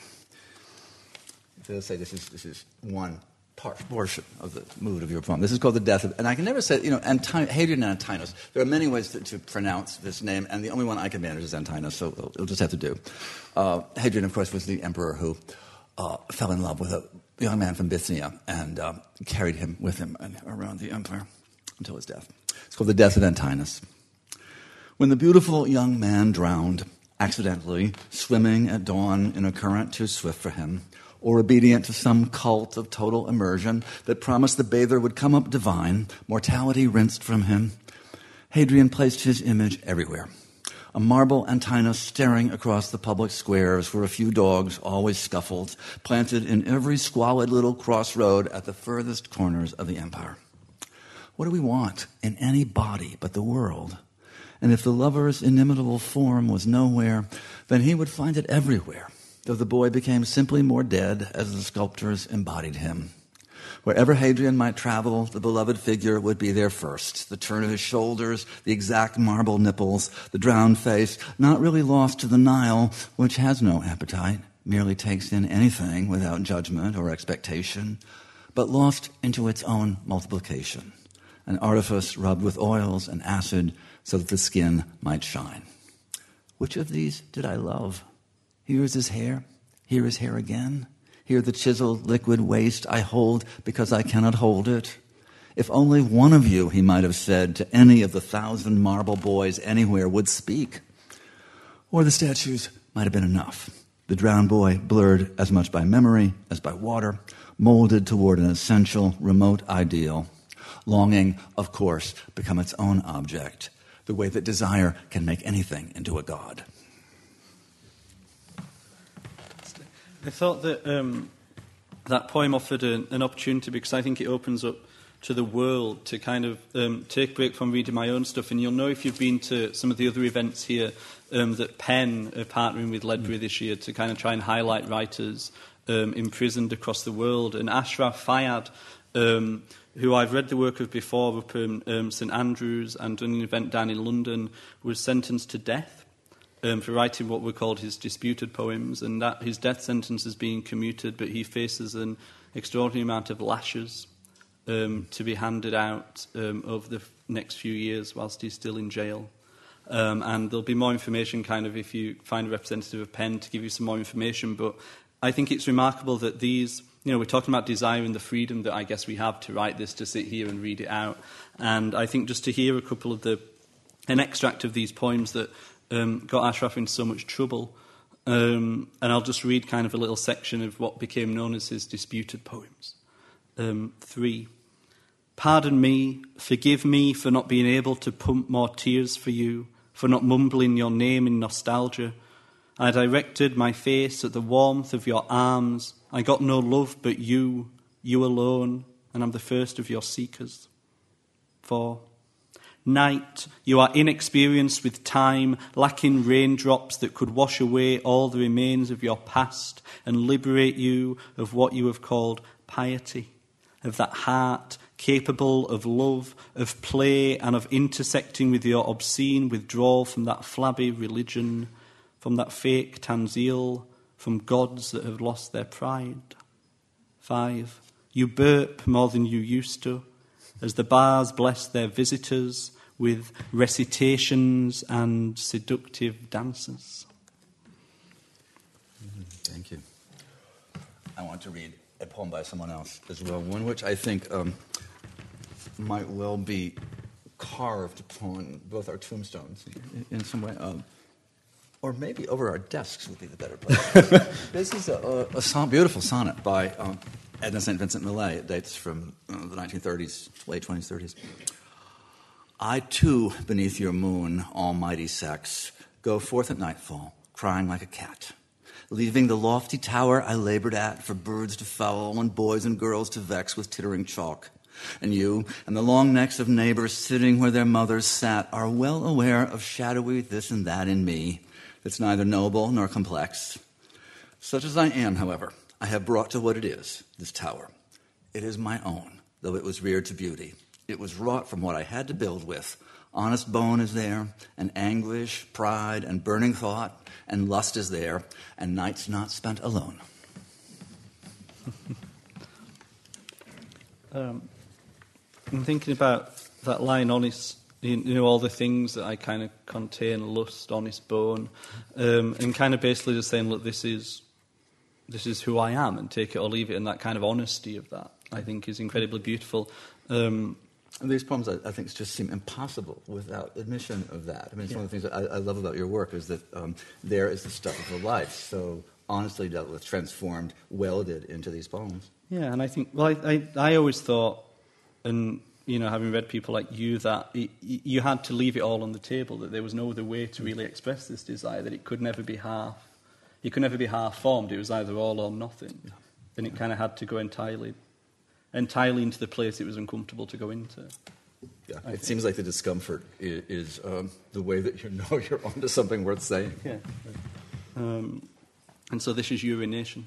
To say this is this is one part, portion of the mood of your poem. This is called The Death of, and I can never say, you know, Anti- Hadrian Antinous. There are many ways to, to pronounce this name, and the only one I can manage is Antinous, so it'll, it'll just have to do. Uh, Hadrian, of course, was the emperor who uh, fell in love with a young man from Bithynia and uh, carried him with him around the empire until his death. It's called The Death of Antinous. When the beautiful young man drowned, accidentally, swimming at dawn in a current too swift for him, or obedient to some cult of total immersion that promised the bather would come up divine, mortality rinsed from him, Hadrian placed his image everywhere. A marble Antinous staring across the public squares where a few dogs always scuffled, planted in every squalid little crossroad at the furthest corners of the empire. What do we want in any body but the world? And if the lover's inimitable form was nowhere, then he would find it everywhere, though the boy became simply more dead as the sculptors embodied him. Wherever Hadrian might travel, the beloved figure would be there first. The turn of his shoulders, the exact marble nipples, the drowned face, not really lost to the Nile, which has no appetite, merely takes in anything without judgment or expectation, but lost into its own multiplication, an artifice rubbed with oils and acid so that the skin might shine. Which of these did I love? Here is his hair. Here is hair again. Here the chiseled liquid waste I hold because I cannot hold it. If only one of you, he might have said to any of the thousand marble boys anywhere, would speak. Or the statues might have been enough. The drowned boy blurred as much by memory as by water, molded toward an essential, remote ideal. Longing, of course, become its own object, the way that desire can make anything into a god. I thought that um, that poem offered an, an opportunity because I think it opens up to the world to kind of um, take a break from reading my own stuff. And you'll know if you've been to some of the other events here um, that Penn are partnering with Ledbury mm. this year to kind of try and highlight writers um, imprisoned across the world. And Ashraf Fayad, um, who I've read the work of before up in um, St Andrews and done an event down in London, was sentenced to death Um, for writing what were called his disputed poems, and that his death sentence is being commuted, but he faces an extraordinary amount of lashes um, to be handed out um, over the f- next few years whilst he's still in jail. Um, and there'll be more information, kind of, if you find a representative of Penn to give you some more information. But I think it's remarkable that these, you know, we're talking about desire and the freedom that I guess we have to write this, to sit here and read it out. And I think just to hear a couple of the, an extract of these poems that Um, got Ashraf in so much trouble. Um, and I'll just read kind of a little section of what became known as his disputed poems. Um, three. Pardon me, forgive me for not being able to pump more tears for you, for not mumbling your name in nostalgia. I directed my face at the warmth of your arms. I got no love but you, you alone, and I'm the first of your seekers. Four. Night, you are inexperienced with time, lacking raindrops that could wash away all the remains of your past and liberate you of what you have called piety. of that heart capable of love, of play, and of intersecting with your obscene withdrawal from that flabby religion, from that fake tanzil, from gods that have lost their pride. Five, you burp more than you used to, as the bars bless their visitors with recitations and seductive dances. Thank you. I want to read a poem by someone else as well, one which I think um, might well be carved upon both our tombstones in, in some way, um, or maybe over our desks would be the better place. This is a, a, a son- beautiful sonnet by um, Edna Saint Vincent Millay. It dates from uh, the nineteen thirties, late twenties, thirties. I too, beneath your moon, almighty sex, go forth at nightfall, crying like a cat, leaving the lofty tower I labored at for birds to foul and boys and girls to vex with tittering chalk. And you and the long necks of neighbors sitting where their mothers sat are well aware of shadowy this and that in me that's neither noble nor complex. Such as I am, however, I have brought to what it is, this tower. It is my own, though it was reared to beauty. It was wrought from what I had to build with. Honest bone is there, and anguish, pride, and burning thought, and lust is there, and nights not spent alone. um, I'm thinking about that line, honest, you know, all the things that I kind of contain, lust, honest bone, um, and kind of basically just saying, look, this is this is who I am, and take it or leave it, and that kind of honesty of that, I think, is incredibly beautiful. Um, And these poems, I, I think, just seem impossible without admission of that. I mean, it's yeah. one of the things that I, I love about your work is that um, there is the stuff of a life, so honestly dealt with, transformed, welded into these poems. Yeah, and I think, well, I, I, I always thought, and, you know, having read people like you, that it, you had to leave it all on the table, that there was no other way to really express this desire, that it could never be half, it could never be half-formed, it was either all or nothing. Yeah. And it kind of had to go entirely entirely into the place it was uncomfortable to go into. Yeah, I it think. seems like the discomfort is, is um, the way that you know you're onto something worth saying. Yeah. Um, and so this is urination.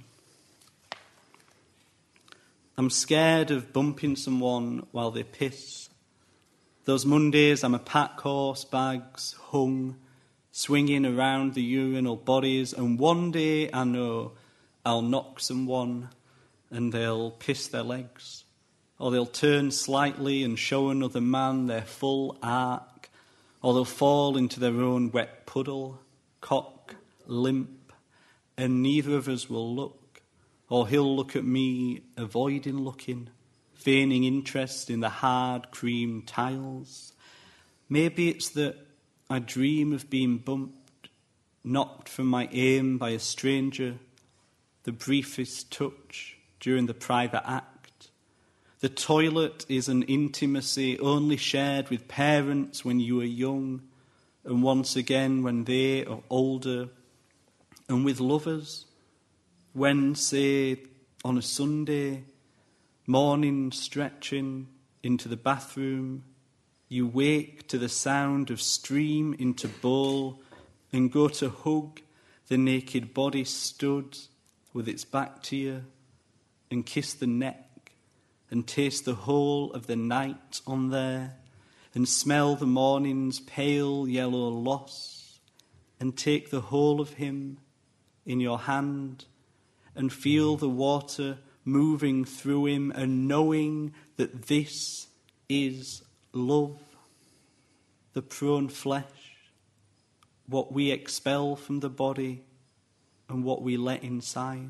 I'm scared of bumping someone while they piss. Those Mondays I'm a pack horse, bags hung, swinging around the urinal bodies, and one day I know I'll knock someone and they'll piss their legs, or they'll turn slightly and show another man their full arc, or they'll fall into their own wet puddle, cock, limp, and neither of us will look, or he'll look at me, avoiding looking, feigning interest in the hard cream tiles. Maybe it's that I dream of being bumped, knocked from my aim by a stranger, the briefest touch during the private act. The toilet is an intimacy only shared with parents when you are young, and once again when they are older, and with lovers, when, say, on a Sunday morning stretching into the bathroom, you wake to the sound of stream into bowl and go to hug the naked body stood with its back to you, and kiss the neck, and taste the whole of the night on there, and smell the morning's pale yellow loss, and take the whole of him in your hand, and feel the water moving through him, and knowing that this is love, the prone flesh, what we expel from the body, and what we let inside.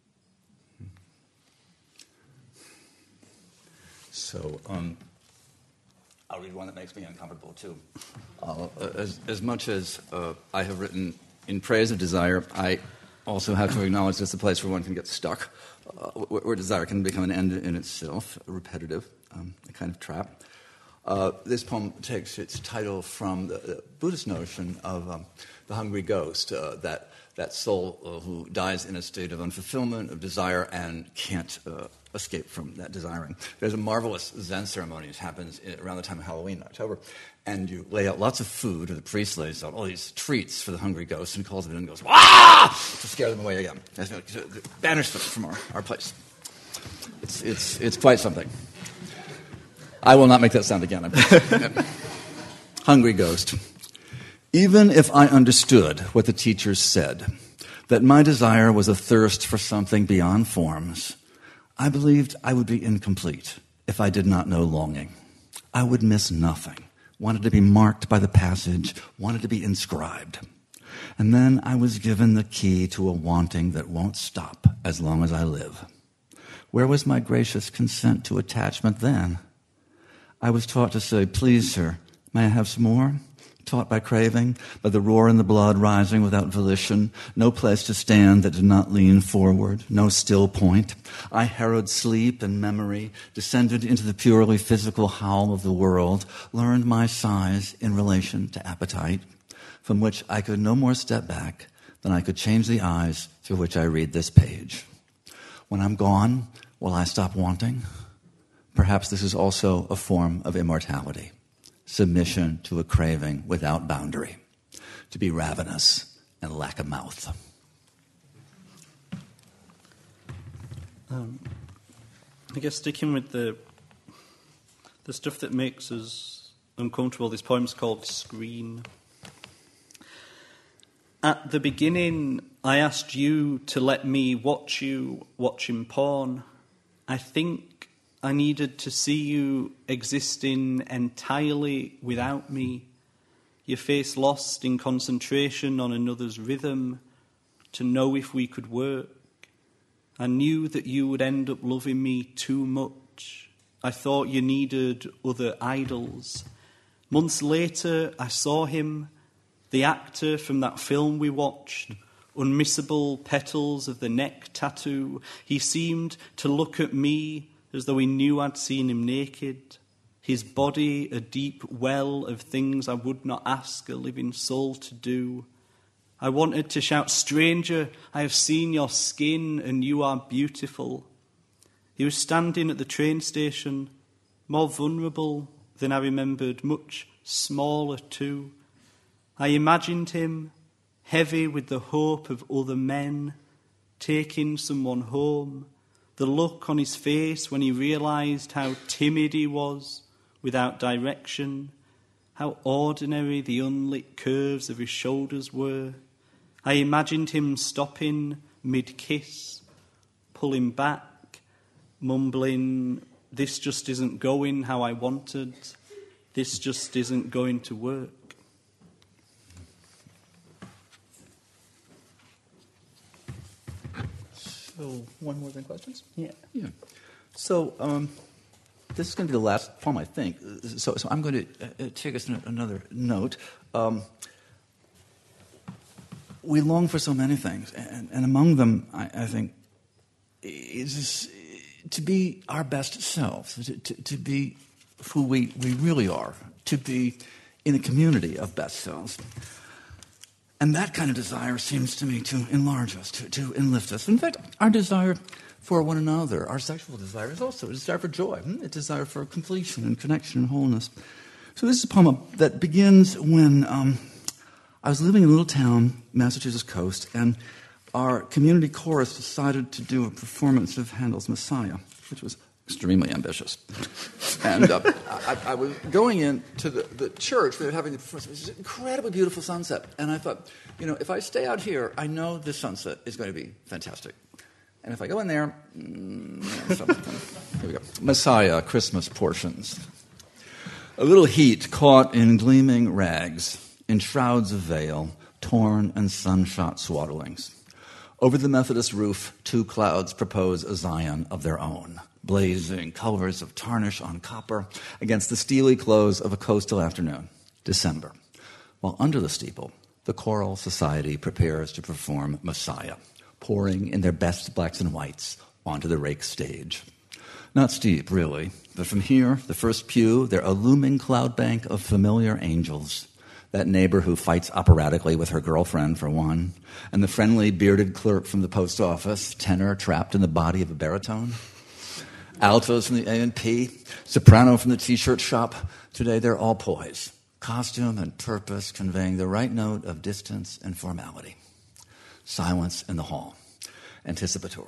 So um, I'll read one that makes me uncomfortable, too. Uh, as, as much as uh, I have written in praise of desire, I also have to acknowledge it's a place where one can get stuck, uh, where, where desire can become an end in itself, repetitive, um, a kind of trap. Uh, this poem takes its title from the, the Buddhist notion of um, the hungry ghost, uh, that, that soul uh, who dies in a state of unfulfillment, of desire, and can't uh, escape from that desiring. There's a marvelous Zen ceremony that happens around the time of Halloween in October, and you lay out lots of food, or the priest lays out all these treats for the hungry ghost and calls them in and goes, "Wah!" to scare them away again. Banish them from our, our place. It's, it's, it's quite something. I will not make that sound again. Hungry ghost. Even if I understood what the teachers said, that my desire was a thirst for something beyond forms, I believed I would be incomplete if I did not know longing. I would miss nothing, wanted to be marked by the passage, wanted to be inscribed. And then I was given the key to a wanting that won't stop as long as I live. Where was my gracious consent to attachment then? I was taught to say, please, sir, may I have some more? Taught by craving, by the roar in the blood rising without volition, no place to stand that did not lean forward, no still point. I harrowed sleep and memory, descended into the purely physical howl of the world, learned my size in relation to appetite, from which I could no more step back than I could change the eyes through which I read this page. When I'm gone, will I stop wanting? Perhaps this is also a form of immortality. Submission to a craving without boundary, to be ravenous and lack a mouth. Um, I guess sticking with the the stuff that makes us uncomfortable, this poem's called Screen. At the beginning, I asked you to let me watch you watching porn. I think I needed to see you existing entirely without me, your face lost in concentration on another's rhythm, to know if we could work. I knew that you would end up loving me too much. I thought you needed other idols. Months later, I saw him, the actor from that film we watched, unmissable petals of the neck tattoo. He seemed to look at me as though he knew I'd seen him naked, his body a deep well of things I would not ask a living soul to do. I wanted to shout, stranger, I have seen your skin and you are beautiful. He was standing at the train station, more vulnerable than I remembered, much smaller too. I imagined him, heavy with the hope of other men, taking someone home, the look on his face when he realised how timid he was, without direction, how ordinary the unlit curves of his shoulders were. I imagined him stopping mid-kiss, pulling back, mumbling, this just isn't going how I wanted, this just isn't going to work. So, one more than questions? Yeah. Yeah. So, um, this is going to be the last poem, I think. So, so I'm going to uh, take us on another note. Um, we long for so many things, and, and among them, I, I think, is to be our best selves, to, to, to be who we, we really are, to be in a community of best selves. And that kind of desire seems to me to enlarge us, to, to enlift us. In fact, our desire for one another, our sexual desire, is also a desire for joy, a desire for completion and connection and wholeness. So this is a poem that begins when um, I was living in a little town, Massachusetts coast, and our community chorus decided to do a performance of Handel's Messiah, which was extremely ambitious. And uh, I, I was going into the, the church, they were having the performance. It was an incredibly beautiful sunset. And I thought, you know, if I stay out here, I know this sunset is going to be fantastic. And if I go in there, mm, you know, something. Here we go. Messiah, Christmas portions. A little heat caught in gleaming rags, in shrouds of veil, torn and sunshot swaddlings. Over the Methodist roof, two clouds propose a Zion of their own, blazing colors of tarnish on copper against the steely close of a coastal afternoon, December, while under the steeple, the choral society prepares to perform Messiah, pouring in their best blacks and whites onto the rake stage. Not steep, really, but from here, the first pew, they're a looming cloud bank of familiar angels. That neighbor who fights operatically with her girlfriend, for one, and the friendly bearded clerk from the post office, tenor trapped in the body of a baritone. Altos from the A and P, soprano from the T-shirt shop. Today they're all poised, costume and purpose conveying the right note of distance and formality. Silence in the hall, anticipatory,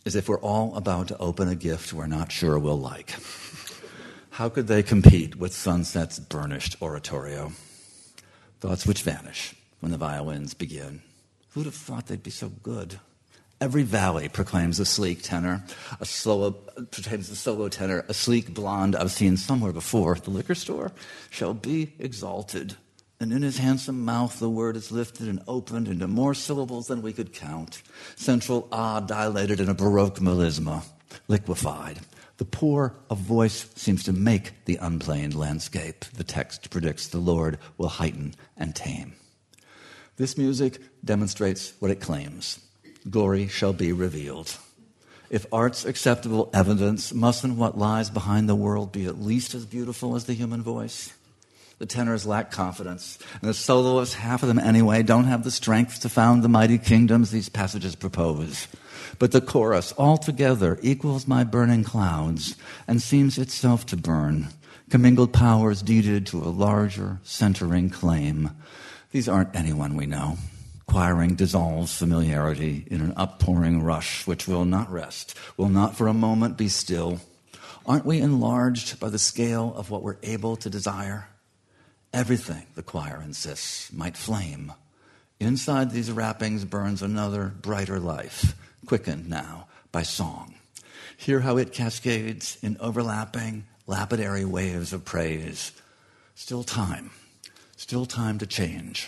as if we're all about to open a gift we're not sure we'll like. How could they compete with Sunset's burnished oratorio? Thoughts which vanish when the violins begin. Who'd have thought they'd be so good? Every valley proclaims a sleek tenor, a solo proclaims a solo tenor, a sleek blonde I've seen somewhere before. The liquor store shall be exalted, and in his handsome mouth the word is lifted and opened into more syllables than we could count. Central ah dilated in a baroque melisma, liquefied. The pour of voice seems to make the unplaned landscape. The text predicts the Lord will heighten and tame. This music demonstrates what it claims. Glory shall be revealed. If art's acceptable evidence, mustn't what lies behind the world be at least as beautiful as the human voice? The tenors lack confidence, and the soloists, half of them anyway, don't have the strength to found the mighty kingdoms these passages propose. But the chorus altogether equals my burning clouds and seems itself to burn, commingled powers deeded to a larger, centering claim. These aren't anyone we know. Choiring dissolves familiarity in an uppouring rush which will not rest, will not for a moment be still. Aren't we enlarged by the scale of what we're able to desire? Everything, the choir insists, might flame. Inside these wrappings burns another, brighter life, quickened now by song. Hear how it cascades in overlapping, lapidary waves of praise. Still time, still time to change.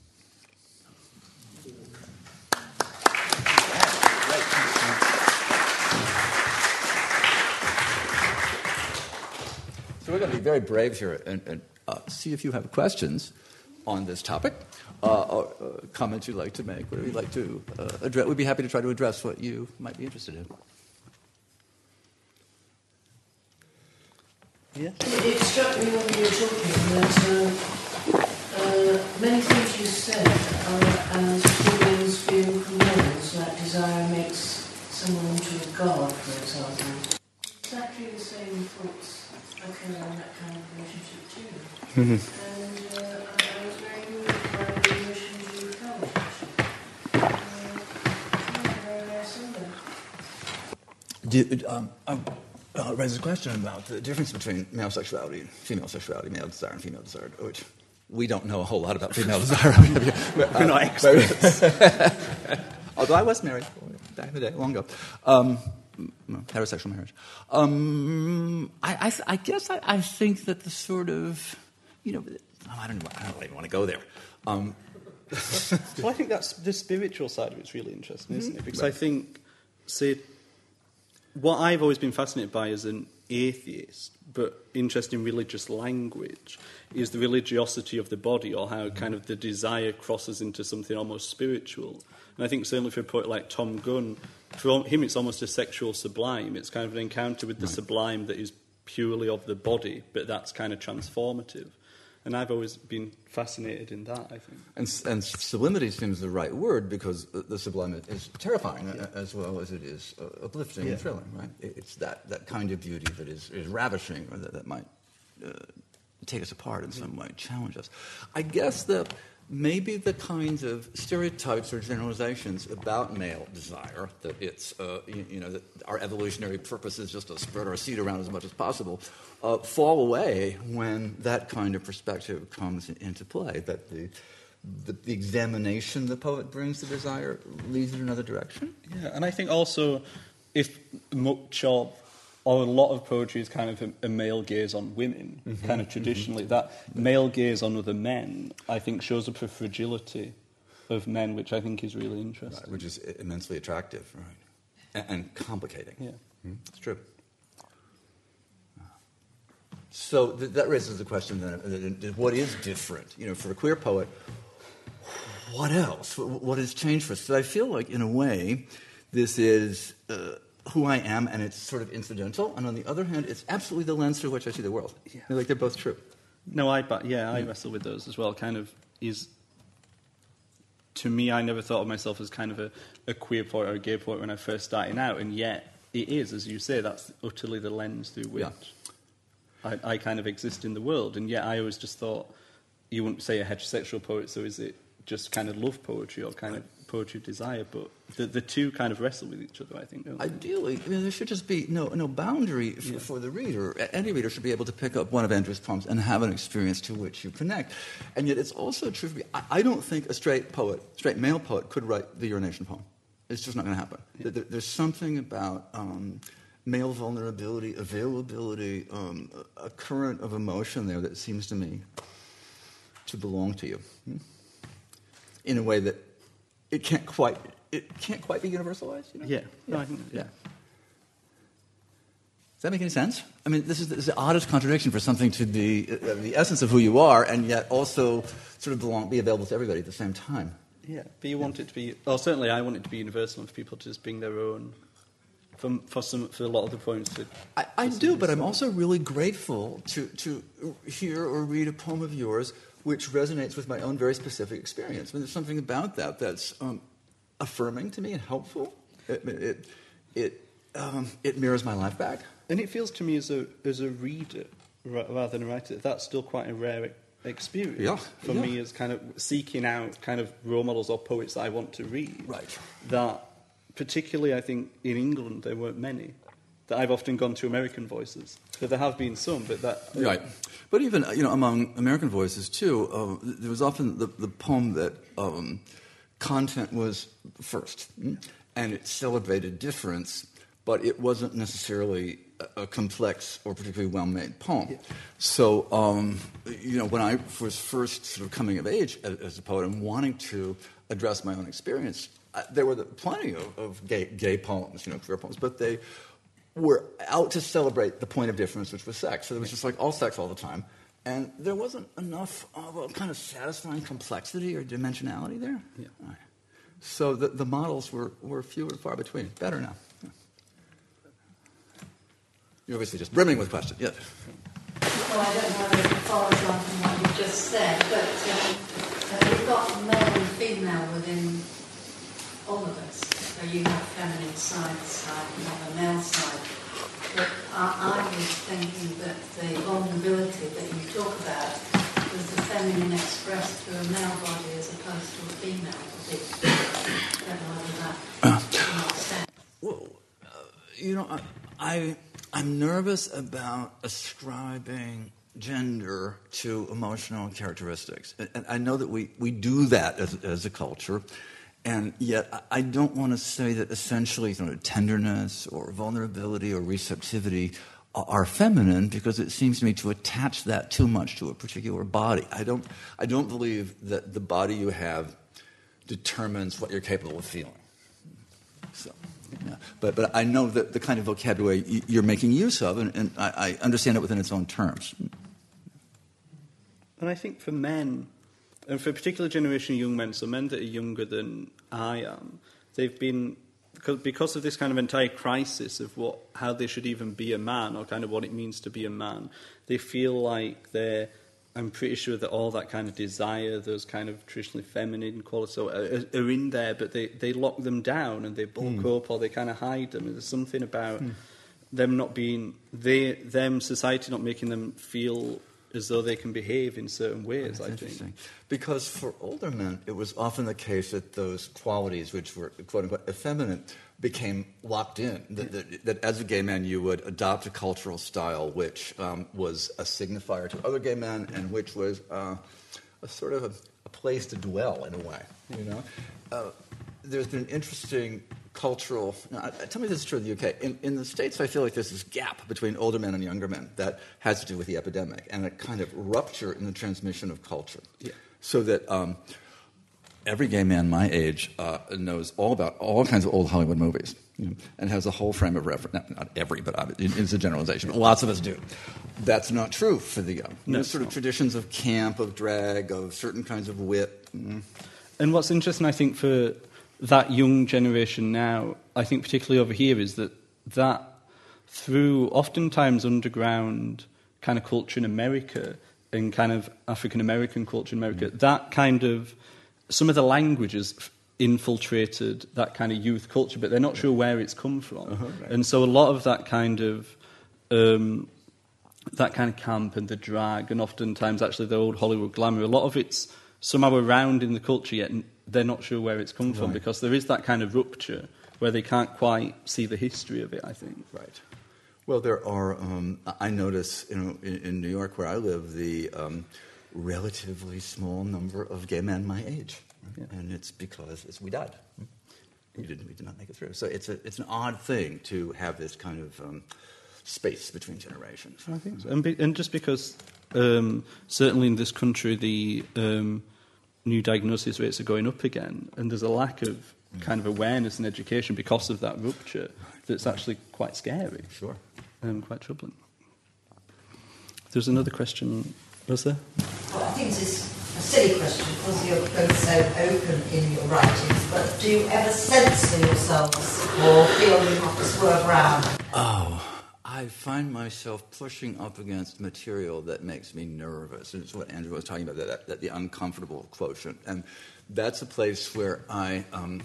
So we're going to be very brave here and, and uh, see if you have questions on this topic, uh, or uh, comments you'd like to make, whatever you'd like to uh, address. We'd be happy to try to address what you might be interested in. Yes. It struck me when you were talking that uh, uh, many things you said are as humans view from levels, like desire makes someone into a god, for example. Exactly the same thoughts occur in that kind of relationship too. Mm-hmm. And uh, I was very moved by the emotions you felt. Uh, very, very similar. Do, um, um, Uh, it raises a question about the difference between male sexuality and female sexuality, male desire and female desire, which we don't know a whole lot about female desire. We're not experts. Although I was married back in the day, long ago. Um, heterosexual marriage. Um, I, I, I guess I, I think that the sort of, you know, oh, I, don't, I don't even want to go there. Um, well, I think that's the spiritual side of it's really interesting, isn't it? Because right. I think, say, what I've always been fascinated by as an atheist, but interested in religious language, is the religiosity of the body, or how kind of the desire crosses into something almost spiritual. And I think certainly for a poet like Tom Gunn, for him it's almost a sexual sublime. It's kind of an encounter with the right. sublime that is purely of the body, but that's kind of transformative. And I've always been fascinated in that, I think. And, and sublimity seems the right word, because the, the sublime is terrifying yeah. as well as it is uh, uplifting yeah. and thrilling, right? It's that, that kind of beauty that is, is ravishing, or that, that might uh, take us apart in some way, challenge us. I guess that maybe the kinds of stereotypes or generalizations about male desire, that it's, uh, you, you know, that our evolutionary purpose is just to spread our seed around as much as possible, uh, fall away when that kind of perspective comes into play, that the, the, the examination the poet brings to desire leads in another direction. Yeah, and I think also if much of or a lot of poetry is kind of a, a male gaze on women, mm-hmm, kind of traditionally. Mm-hmm. That male gaze on other men, I think, shows up a fragility of men, which I think is really interesting. Right, which is immensely attractive, right, and, and complicating. Yeah, mm-hmm. It's true. So th- that raises the question then: what is different? You know, for a queer poet, what else? What has changed for us? So I feel like, in a way, this is Uh, who I am, and it's sort of incidental. And on the other hand, it's absolutely the lens through which I see the world. Yeah. They're like they're both true. No, I but yeah, I yeah. wrestle with those as well. Kind of is to me, I never thought of myself as kind of a, a queer poet or a gay poet when I first started out, and yet it is, as you say, that's utterly the lens through which yeah. I, I kind of exist in the world. And yet I always just thought you wouldn't say a heterosexual poet, so is it just kind of love poetry or kind right. of poetry of desire, but the, the two kind of wrestle with each other, I think, don't they? Ideally, I mean, there should just be no no boundary for, Yeah. for the reader. Any reader should be able to pick up one of Andrew's poems and have an experience to which you connect. And yet it's also true for me. I, I don't think a straight poet, straight male poet, could write the urination poem. It's just not going to happen. Yeah. There, there's something about um, male vulnerability, availability, um, a, a current of emotion there that seems to me to belong to you, hmm? in a way that it can't quite it can't quite be universalized. You know? Yeah. yeah. No, I think, yeah. Does that make any sense? I mean, this is, this is the oddest contradiction for something to be uh, the essence of who you are, and yet also sort of belong, be available to everybody at the same time. Yeah, but you want it to be, or certainly I want it to be universal and for people to just bring their own, for, for, some, for a lot of the poems to... I, I do, but I'm also really grateful to, to hear or read a poem of yours which resonates with my own very specific experience. I mean, there's something about that that's um, affirming to me and helpful. It, it, it, um, it mirrors my life back. And it feels to me as a as a reader, ra- rather than a writer, that's still quite a rare experience Yeah, for yeah. me, as kind of seeking out kind of role models or poets that I want to read. Right. That, particularly, I think, in England, there weren't many. That I've often gone to American voices. But there have been some, but that... Right. But even, you know, among American voices, too, uh, there was often the, the poem that um, content was first, mm, and it celebrated difference, but it wasn't necessarily a, a complex or particularly well-made poem. Yeah. So, um, you know, when I was first sort of coming of age as, as a poet and wanting to address my own experience, I, there were the, plenty of, of gay, gay poems, you know, queer poems, but they were out to celebrate the point of difference, which was sex. So it was just like all sex all the time. And there wasn't enough of a kind of satisfying complexity or dimensionality there. Yeah. All right. So the, the models were, were few and far between. Better now. Yeah. You're obviously just brimming with questions. Yes. Well, I don't know if it follows on from what you just said, but um, uh, you've got male and female within all of us. So you have feminine side, side, and on the male side. But I, I was thinking that the vulnerability that you talk about was the feminine expressed through a male body as opposed to a female body. I don't know whether that makes sense. Well, uh, you know, I, I, I'm nervous about ascribing gender to emotional characteristics. And, and I know that we, we do that as, as a culture. And yet, I don't want to say that essentially, you know, tenderness or vulnerability or receptivity are feminine, because it seems to me to attach that too much to a particular body. I don't, I don't believe that the body you have determines what you're capable of feeling. So, yeah. But but I know that the kind of vocabulary you're making use of, and, and I, I understand it within its own terms. And I think for men, and for a particular generation of young men, so men that are younger than I am, they've been, because, because of this kind of entire crisis of what, how they should even be a man, or kind of what it means to be a man, they feel like they're, I'm pretty sure that all that kind of desire, those kind of traditionally feminine qualities are, are in there, but they, they lock them down and they bulk mm. up, or they kind of hide them. And there's something about mm. them not being, they, them, society not making them feel as though they can behave in certain ways. That's I interesting. think. Because for older men, it was often the case that those qualities, which were quote-unquote effeminate, became locked in. That, that, that as a gay man, you would adopt a cultural style which um, was a signifier to other gay men, and which was uh, a sort of a, a place to dwell in a way. You know, uh, there's been an interesting cultural. Now, tell me if this is true in the U K. In, in the States, I feel like there's this gap between older men and younger men that has to do with the epidemic, and a kind of rupture in the transmission of culture. Yeah. So that um, every gay man my age uh, knows all about all kinds of old Hollywood movies, you know, and has a whole frame of reference. Not, not every, but it's a generalization. Lots of us do. That's not true for the young. No, There's sort of traditions of camp, of drag, of certain kinds of wit. Mm. And what's interesting, I think, for that young generation now, I think particularly over here, is that that through oftentimes underground kind of culture in America and kind of African-American culture in America, mm. that kind of, some of the languages infiltrated that kind of youth culture, but they're not sure where it's come from. Uh-huh, right. And so a lot of that kind of, um, that kind of camp and the drag, and oftentimes actually the old Hollywood glamour, a lot of it's somehow around in the culture, yet they're not sure where it's come from, Right. because there is that kind of rupture where they can't quite see the history of it, I think. Right. Well, there are, um, I notice, you know, in, in New York where I live, the um, relatively small number of gay men my age. Right? Yeah. And it's because it's, we died. We did, we did not make it through. So it's, a, it's an odd thing to have this kind of um, space between generations. I think so. And, be, and just because, um, certainly in this country, the um, new diagnosis rates are going up again, and there's a lack of mm. kind of awareness and education because of that rupture that's actually quite scary. Sure. Um, quite troubling. There's another question, was there? Well, I think this is a silly question because you're both so open in your writings, but do you ever censor yourselves or feel you have to swerve around? Oh, I find myself pushing up against material that makes me nervous. And it's what Andrew was talking about, that, that the uncomfortable quotient. And that's a place where I... Um,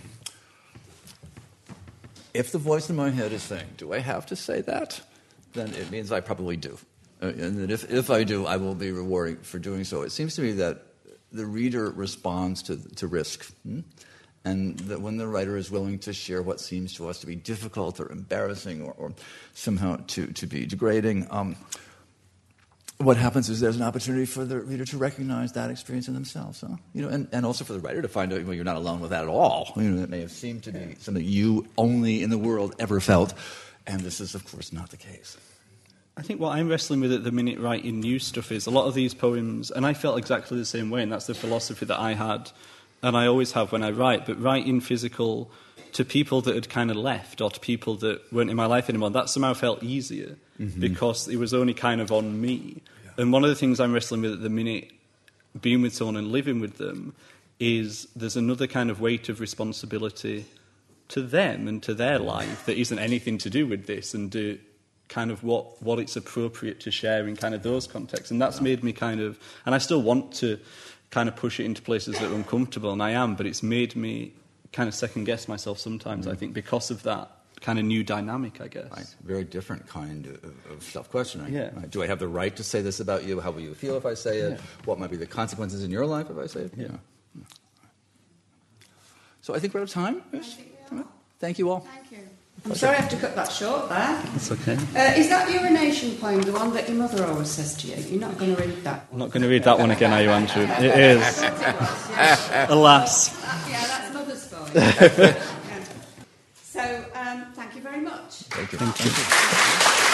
if the voice in my head is saying, do I have to say that? Then it means I probably do. Uh, and that if, if I do, I will be rewarded for doing so. It seems to me that the reader responds to, to risk. Hmm? And that when the writer is willing to share what seems to us to be difficult or embarrassing or, or somehow to, to be degrading, um, what happens is there's an opportunity for the reader to recognize that experience in themselves. Huh? You know, and, and also for the writer to find out, well, you're not alone with that at all. You know, it may have seemed to be something you only in the world ever felt. And this is, of course, not the case. I think what I'm wrestling with at the minute writing new stuff is a lot of these poems, and I felt exactly the same way, and that's the philosophy that I had, and I always have when I write, but writing physical to people that had kind of left or to people that weren't in my life anymore, that somehow felt easier mm-hmm. because it was only kind of on me. Yeah. And one of the things I'm wrestling with at the minute, being with someone and living with them, is there's another kind of weight of responsibility to them and to their life that isn't anything to do with this, and do kind of what, what it's appropriate to share in kind of those contexts. And that's made me kind of, and I still want to kind of push it into places that are uncomfortable, and I am, but it's made me kind of second guess myself sometimes, mm-hmm. I think, because of that kind of new dynamic, I guess. Right. Very different kind of, of self-questioning. Yeah. Right. Do I have the right to say this about you? How will you feel if I say it? Yeah. What might be the consequences in your life if I say it? Yeah. yeah. So I think we're out of time. Yes? Thank you all. Thank you. I'm sorry I have to cut that short there. That's okay. Uh, is that urination poem the one that your mother always says to you? You're not going to read that? I'm not going to read that one again, are you, Andrew? It is. Alas. Yeah, that's mother's poem. yeah. So, um, thank you very much. Thank you. Thank you.